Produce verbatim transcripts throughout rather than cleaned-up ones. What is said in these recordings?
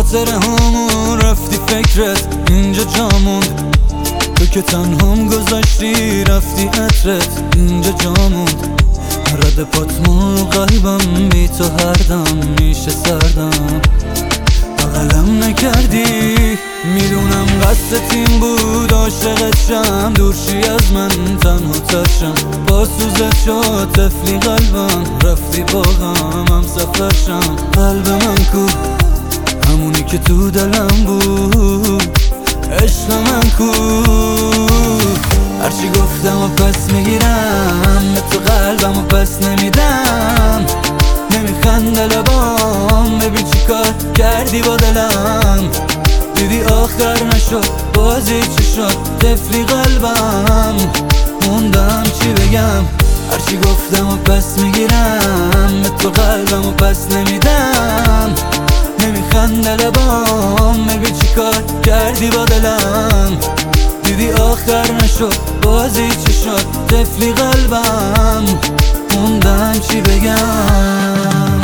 خاطره همون رفتی فکرت اینجا جاموند، تو که تنهام گذاشتی رفتی عطرت اینجا جاموند. رد پاتمون رو قلبم بی تو هر دم میشه سردم، بغلم نکردی میدونم قصدت این بود عاشقت شم، دورشی از من تنها ترشم، با سوزت شد طفلی قلبم، رفتی با غم هم سفر شم. قلب من کو همونی که تو دلم بود، عشق من کو هرچی گفتم و پس میگیرم، به تو قلبم و پس نمیدم. نمیخنده لبام ببین چی کار کردی با دلم، دیدی آخر نشد بازی چی شد طفلی قلبم، موندم چی بگم. هرچی گفتم و پس میگیرم، به تو قلبم و پس نمیدم. نمیخنده لبام ببین چی کار کردی با دلم، دیدی آخر نشد بازی چی شد طفلی قلبم، موندم چی بگم.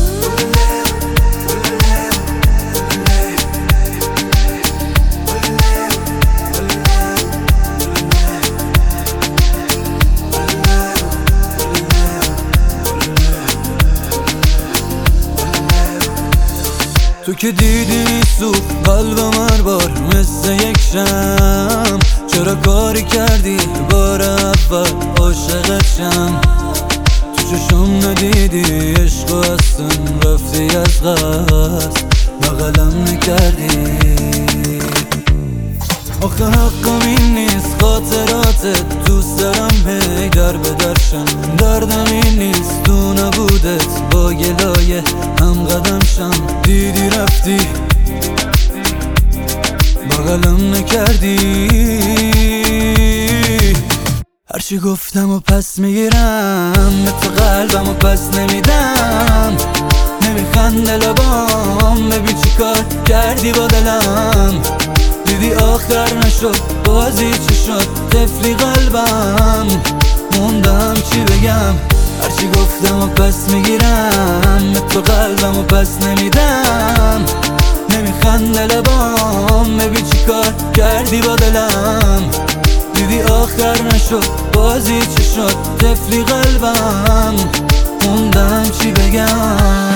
تو که دیدی سوخت قلبم هر بار مثل یک شم، چرا کاری کردی بار اول عاشقت شم. تو چشم ندیدی عشق و اصلا رفتی از قصد، بغلم نکردی. آخه حقم این نیست خاطراتت دوست دارم هی در به درشن، دردم این نیست تو نبودت با گلایه هم قدم شم. دیدی رفتی بغلم نکردی، هرچی گفتم و پس میگیرم، به تو قلبم و پس نمیدم. نمیخنده لبام ببین چی کار کردی با دلم، دیدی آخر نشد بازی چی شد طفلی قلبم، موندم چی بگم. هرچی گفتم و پس میگیرم، به تو قلبم و پس نمیدم. نمیخنده لبام ببین چی کار کردی با دلم، دیدی آخر نشد بازی چی شد طفلی قلبم، موندم چی بگم.